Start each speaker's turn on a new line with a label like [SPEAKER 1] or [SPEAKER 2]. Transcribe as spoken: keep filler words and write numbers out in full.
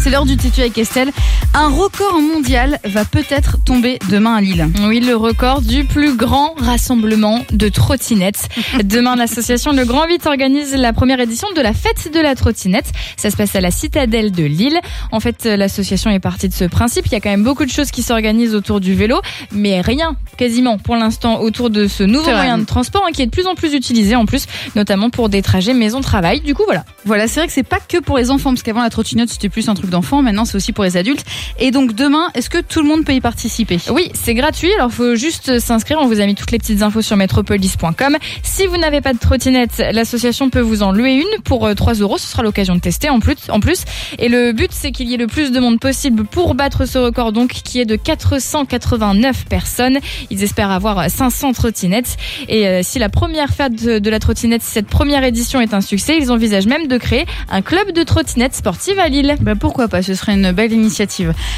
[SPEAKER 1] c'est l'heure du Tétu avec Estelle. Un record mondial va peut-être tomber demain à Lille.
[SPEAKER 2] Oui, le record du plus grand rassemblement de trottinettes. Demain, l'association Le Grand Huit organise la première édition de la fête de la trottinette. Ça se passe à la citadelle de Lille. En fait, l'association est partie de ce principe. Il y a quand même beaucoup de choses qui s'organisent autour du vélo, mais rien, quasiment, pour l'instant, autour de ce nouveau moyen de transport hein, qui est de plus en plus utilisé en plus, notamment pour des trajets maison-travail. Du coup, voilà.
[SPEAKER 1] Voilà, c'est vrai que c'est pas que pour les enfants, parce qu'avant la trottinette c'était plus un truc d'enfant, maintenant c'est aussi pour les adultes. Et donc demain, est-ce que tout le monde peut y participer ?
[SPEAKER 2] Oui, c'est gratuit, alors il faut juste s'inscrire. On vous a mis toutes les petites infos sur métropolis point com. Si vous n'avez pas de trottinette, l'association peut vous en louer une pour trois euros. Ce sera l'occasion de tester en plus. En plus. Et le but, c'est qu'il y ait le plus de monde possible pour battre ce record, donc qui est de quatre cent quatre-vingt-neuf personnes. Ils espèrent avoir cinq cents trottinettes. Et euh, si la première fête de, de la trottinette, si cette première édition est un succès, ils envisagent même de créer un club de trottinettes sportives à Lille.
[SPEAKER 1] Bah pourquoi pas, ce serait une belle initiative.